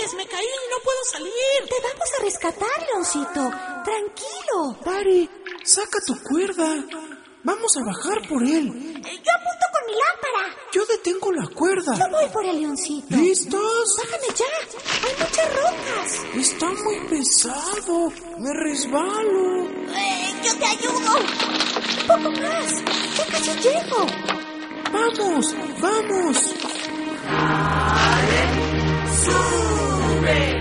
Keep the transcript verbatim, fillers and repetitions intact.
ayudes! ¡Me caí! ¡No puedo salir! Te vamos a rescatar, Leoncito. Tranquilo. Dari, saca tu cuerda. Vamos a bajar por él. Yo apunto con mi lámpara. Yo detengo la cuerda. Yo voy por el Leoncito. ¿Listos? Bájame ya. Hay muchas rocas. Está muy pesado. Me resbalo. Eh, yo te ayudo. Un poco más. Ya casi llego. Vamos, vamos. ¡Sube!